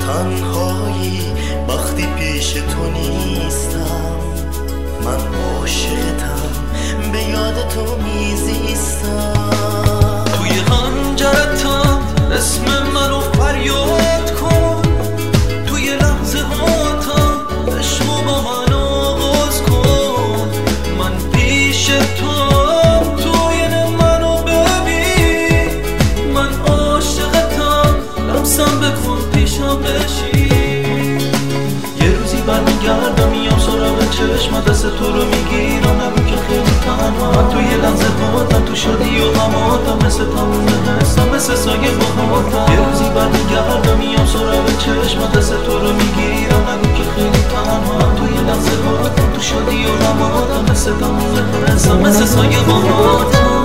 تنهایی وقتی پیش تو نیستم، من عاشقتم، به یاد تو میزیستم. توی خنجرتم اسم منو فریاد کن، توی لحظه هاتم عشقو با من آغاز کن. من پیش توام، توی منو ببین، من عاشقتم، لمسم بکن پیشم بشی. یه روزی برمیگردم میام سراغ چشم، دست تو رو میگیرم، نگو که خیلی تنها. من توی لحظه هاتم، تو شادی و غماتم، مثل تموم حسم، مثل سایه باهاتم. یه روزی برمیگردم میام سراغ چشم، دست تو رو میگیرم، نگو که خیلی تنها. من توی لحظه هاتم، تو شادی و غماتم، مثل تموم حسم، مثل سایه باهاتم.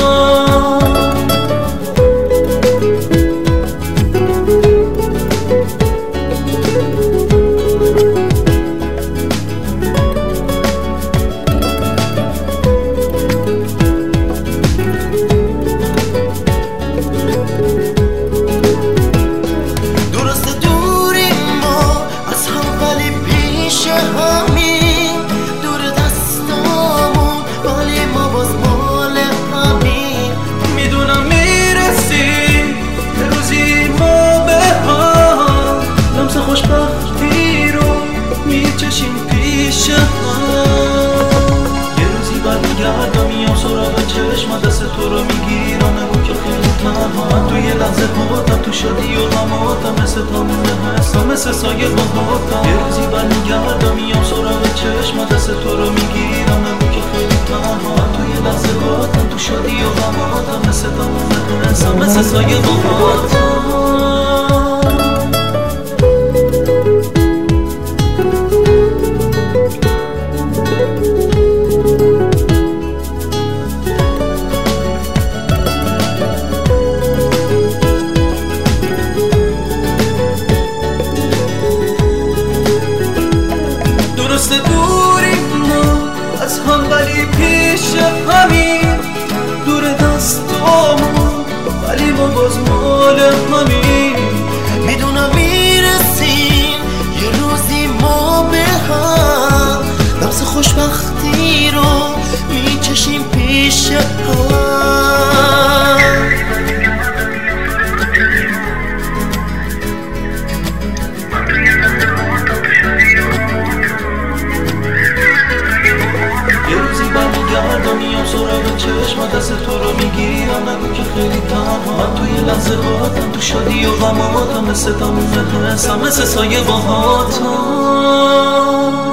خوشبختی رو میچشیم پیش هم. یه روزی برمیگردم میام سراغ چشم، دست تو رو میگیرم، نگو که خیلی تنها. من توی لحظه هاتم، تو شادی و غماتم، مثل تموم حسم، مثل سایه باهاتم. یه روزی برمیگردم میام سراغ چشم، دست تو رو میگیرم، نگو که خیلی تنها. من توی لحظه هاتم، تو شادی و غماتم، مثل تموم حسم، مثل سایه باهاتم. دوریم ما از هم ولی پیش همین، دور دستامون ولی ما باز مال همین. میدونم میرسیم یه روزی ما به هم، لحظه خوشبختی رو میچشیم پیش هم. میام سراغ چشم، دست تو رو میگیرم، نگو که خیلی تنها. من توی لحظه هاتم، تو شادی و غماتم، مثل تموم حسم، مثل سایه باهاتم.